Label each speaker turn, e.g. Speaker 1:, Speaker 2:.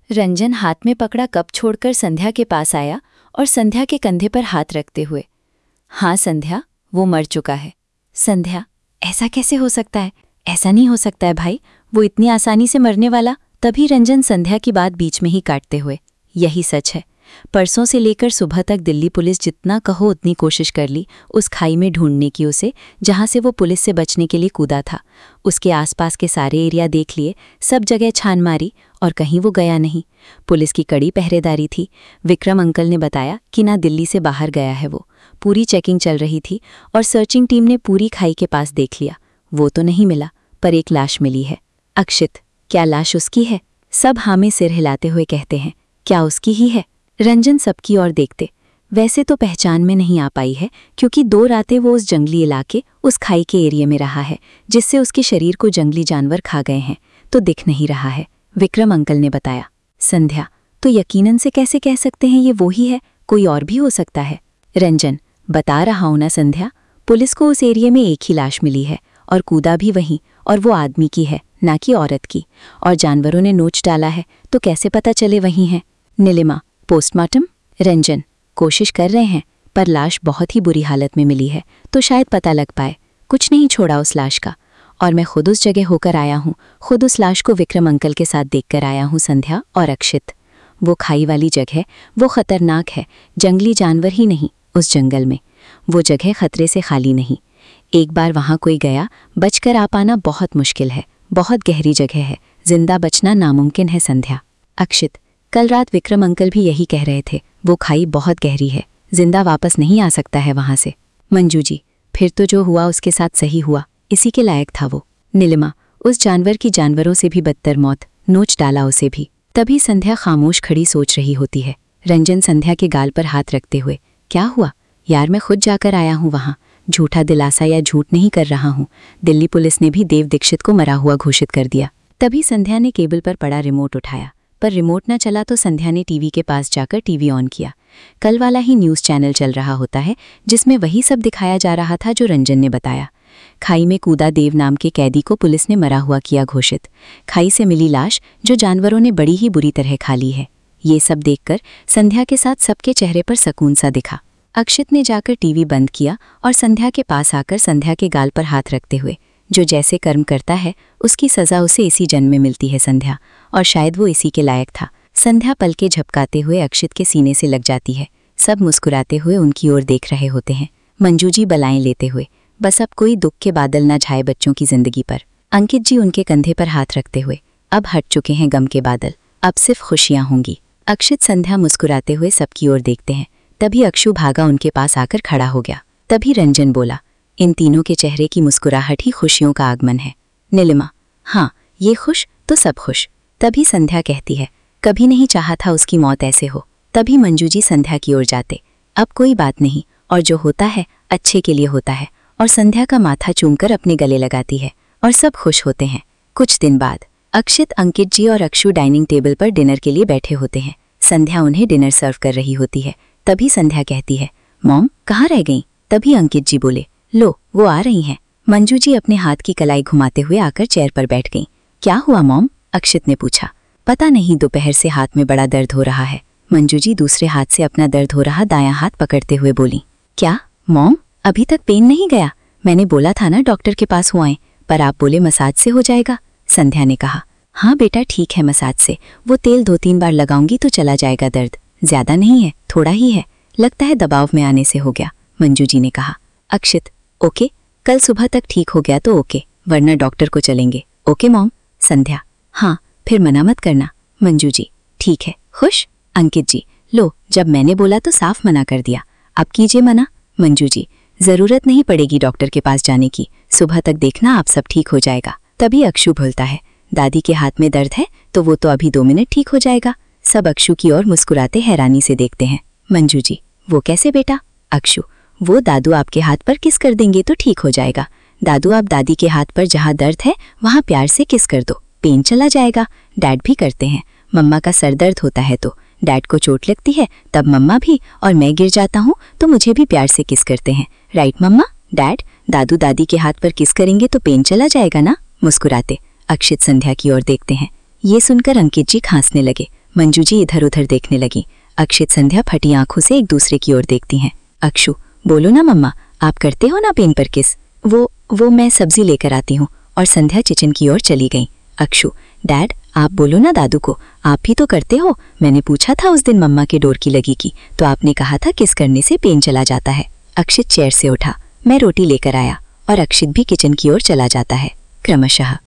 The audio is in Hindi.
Speaker 1: रंजन हाथ में पकड़ा कप छोड़कर संध्या के पास आया और संध्या के कंधे पर हाथ रखते हुए, हाँ संध्या, वो मर चुका है। संध्या, ऐसा कैसे हो सकता है? ऐसा नहीं हो सकता है भाई, वो इतनी आसानी से मरने वाला। तभी रंजन संध्या की बात बीच में ही काटते हुए, यही सच है। परसों से लेकर सुबह तक दिल्ली पुलिस जितना कहो उतनी कोशिश कर ली उस खाई में ढूंढने की उसे, जहां से वो पुलिस से बचने के लिए कूदा था। उसके आसपास के सारे एरिया देख लिए, सब जगह छान मारी और कहीं वो गया नहीं। पुलिस की कड़ी पहरेदारी थी। विक्रम अंकल ने बताया कि ना दिल्ली से बाहर गया है वो। पूरी चेकिंग चल रही थी और सर्चिंग टीम ने पूरी खाई के पास देख लिया। वो तो नहीं मिला, पर एक लाश मिली है। अक्षित, क्या लाश उसकी है? सब हाँ में सिर हिलाते हुए कहते हैं, क्या उसकी ही है? रंजन सबकी ओर देखते, वैसे तो पहचान में नहीं आ पाई है क्योंकि 2 रातें वो उस जंगली इलाके, उस खाई के एरिया में रहा है जिससे उसके शरीर को जंगली जानवर खा गए हैं, तो दिख नहीं रहा है। विक्रम अंकल ने बताया। संध्या, तो यकीनन से कैसे कह सकते हैं ये वो ही है? कोई और भी हो सकता है। रंजन, बता रहा हूं ना संध्या, पुलिस को उस एरिया में एक ही लाश मिली है और कूदा भी वहीं, और वो आदमी की है ना कि औरत की। और जानवरों ने नोच डाला है तो कैसे पता चले वहीं है? नीलिमा, पोस्टमार्टम? रंजन, कोशिश कर रहे हैं, पर लाश बहुत ही बुरी हालत में मिली है तो शायद पता लग पाए। कुछ नहीं छोड़ा उस लाश का, और मैं खुद उस जगह होकर आया हूँ, खुद उस लाश को विक्रम अंकल के साथ देखकर आया हूँ। संध्या और अक्षित, वो खाई वाली जगह, वो खतरनाक है। जंगली जानवर ही नहीं, उस जंगल में वो जगह खतरे से खाली नहीं। एक बार वहाँ कोई गया, बचकर आ पाना बहुत मुश्किल है। बहुत गहरी जगह है, जिंदा बचना नामुमकिन है। संध्या। अक्षित, कल रात विक्रम अंकल भी यही कह रहे थे, वो खाई बहुत गहरी है, जिंदा वापस नहीं आ सकता है वहां से। मंजू जी, फिर तो जो हुआ उसके साथ सही हुआ, इसी के लायक था वो। नीलिमा, उस जानवर की जानवरों से भी बदतर मौत, नोच डाला उसे भी। तभी संध्या खामोश खड़ी सोच रही होती है। रंजन संध्या के गाल पर हाथ रखते हुए, क्या हुआ यार? मैं खुद जाकर आया हूँ वहाँ, झूठा दिलासा या झूठ नहीं कर रहा हूँ। दिल्ली पुलिस ने भी देव दीक्षित को मरा हुआ घोषित कर दिया। तभी संध्या ने केबल पर पड़ा रिमोट उठाया, पर रिमोट न चला तो संध्या ने टीवी के पास जाकर टीवी ऑन किया। कल वाला ही न्यूज़ चैनल चल रहा होता है जिसमें वही सब दिखाया जा रहा था जो रंजन ने बताया। खाई में कूदा देव नाम के कैदी को पुलिस ने मरा हुआ किया घोषित। खाई से मिली लाश जो जानवरों ने बड़ी ही बुरी तरह खा ली है। ये सब देखकर संध्या के साथ सबके चेहरे पर सुकून सा दिखा। अक्षित ने जाकर टीवी बंद किया और संध्या के पास आकर संध्या के गाल पर हाथ रखते हुए, जो जैसे कर्म करता है उसकी सज़ा उसे इसी जन्म में मिलती है संध्या, और शायद वो इसी के लायक था। संध्या पलके झपकाते हुए अक्षित के सीने से लग जाती है। सब मुस्कुराते हुए उनकी ओर देख रहे होते हैं, मंजू जी बलाएं लेते हुए। बस अब कोई दुख के बादल न छाए बच्चों की जिंदगी पर। अंकित जी उनके कंधे पर हाथ रखते हुए, अब हट चुके हैं गम के बादल, अब सिर्फ खुशियां होंगी। अक्षित संध्या मुस्कुराते हुए सबकी ओर देखते हैं। तभी अक्षु भागा उनके पास आकर खड़ा हो गया। तभी रंजन बोला, इन तीनों के चेहरे की मुस्कुराहट ही खुशियों का आगमन है। नीलिमा, हाँ, ये खुश तो सब खुश। तभी संध्या कहती है, कभी नहीं चाहा था उसकी मौत ऐसे हो। तभी मंजू जी संध्या की ओर जाते, अब कोई बात नहीं, और जो होता है अच्छे के लिए होता है, और संध्या का माथा चूमकर अपने गले लगाती है और सब खुश होते हैं। कुछ दिन बाद अक्षित, अंकित जी और अक्षु डाइनिंग टेबल पर डिनर के लिए बैठे होते हैं। संध्या उन्हें डिनर सर्व कर रही होती है। तभी संध्या कहती है, मॉम कहाँ रह गई? तभी अंकित जी बोले, लो वो आ रही हैं। मंजू जी अपने हाथ की कलाई घुमाते हुए आकर चेयर पर बैठ गईं। क्या हुआ मॉम? अक्षित ने पूछा। पता नहीं, दोपहर से हाथ में बड़ा दर्द हो रहा है। मंजू जी दूसरे हाथ से अपना दर्द हो रहा दायां हाथ पकड़ते हुए बोली। क्या मॉम, अभी तक पेन नहीं गया? मैंने बोला था ना डॉक्टर के पास हो आए, पर आप बोले मसाज से हो जाएगा। संध्या ने कहा, हाँ बेटा ठीक है, मसाज से, वो तेल 2-3 बार लगाऊंगी तो चला जाएगा दर्द, ज्यादा नहीं है, थोड़ा ही है, लगता है दबाव में आने से हो गया। मंजू जी ने कहा। अक्षित, ओके, कल सुबह तक ठीक हो गया तो ओके, वरना डॉक्टर को चलेंगे। Okay mom. संध्या, हाँ, फिर मना मत करना। मंजू जी, ठीक है। खुश? अंकित जी, लो, जब मैंने बोला तो साफ मना कर दिया, अब कीजिए मना। मंजू जी, जरूरत नहीं पड़ेगी डॉक्टर के पास जाने की, सुबह तक देखना आप सब ठीक हो जाएगा। तभी अक्षु बोलता है, दादी के हाथ में दर्द है तो वो तो अभी 2 मिनट ठीक हो जाएगा। सब अक्षु की ओर मुस्कुराते हैरानी से देखते हैं। मंजू जी, वो कैसे बेटा? अक्षु, वो दादू आपके हाथ पर किस कर देंगे तो ठीक हो जाएगा। दादू आप दादी के हाथ पर जहाँ दर्द है वहाँ प्यार से किस कर दो, पेन चला जाएगा। डैड भी करते हैं, मम्मा का सर दर्द होता है तो डैड को चोट लगती है तब मम्मा भी, और मैं गिर जाता हूँ तो मुझे भी प्यार से किस करते हैं। राइट मम्मा? डैड, दादू दादी के हाथ पर किस करेंगे तो पेन चला जाएगा ना। मुस्कुराते अक्षित संध्या की ओर देखते हैं। ये सुनकर अंकित जी खांसने लगे मंजू जी इधर उधर देखने लगी। अक्षित संध्या फटी आंखों से एक दूसरे की ओर देखती हैं। अक्षु, बोलो ना मम्मा, आप करते हो ना पेन पर किस? वो मैं सब्जी लेकर आती हूँ। और संध्या किचन की ओर चली गई। अक्षु, डैड आप बोलो ना दादू को, आप भी तो करते हो। मैंने पूछा था उस दिन मम्मा के डोर की लगी की, तो आपने कहा था किस करने से पेन चला जाता है। अक्षित चेयर से उठा। मैं रोटी लेकर आया और अक्षित भी किचन की ओर चला जाता है। क्रमशः